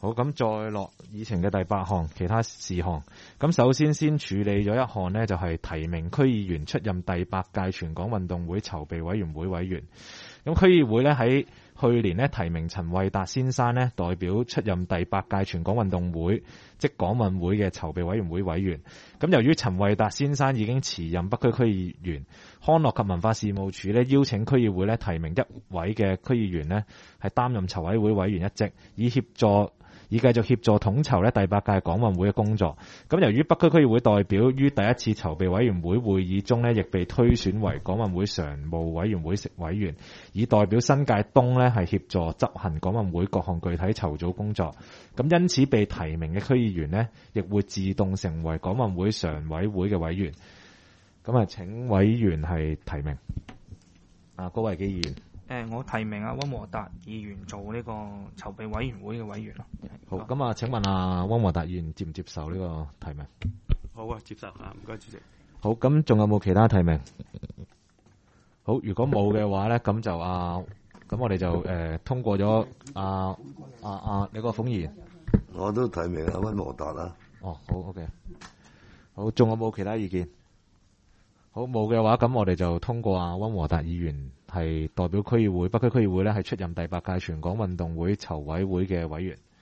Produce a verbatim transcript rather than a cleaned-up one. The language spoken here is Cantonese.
好，咁再落議程嘅第八項其他事項。咁首先先處理咗一項呢，就係提名區議員出任第八屆全港運動會籌備委員會委員。咁區議會呢，喺去年呢提名陳慧達先生呢代表出任第八屆全港運動會即港運會嘅籌備委員會委員。咁由於陳慧達先生已經辭任北區區議員，康樂及文化事務署呢邀請區議會呢提名一位嘅區議員呢係擔任籌委會委員一職，以協助以繼續協助統籌咧第八屆港運會嘅工作。咁由於北區區議會代表於第一次籌備委員會會議中咧，亦被推選為港運會常務委員會委員，以代表新界東咧係協助執行港運會各項具體籌組工作。咁因此被提名嘅區議員呢，亦會自動成為港運會常委會嘅委員。咁啊，請委員係提名。啊，高維基議員。 誒、呃，我提名阿溫和達議員做呢個籌備委員會嘅委員咯。 好，咁啊，請問阿溫和達議員接唔接受呢個提名？ 好啊，接受啊，唔該主席。 好，咁仲有冇其他提名？好，如果冇嘅話咧，咁就啊，咁我哋就誒、呃、通過咗啊啊啊李國鳳議員。 我都提名阿溫和達啦。 哦，好 OK。好，仲有冇其他意見？好，冇嘅話，咁我哋就通過阿溫和達議員係代表區議會北區區議會咧，係出任第八屆全港運動會籌委會嘅委員。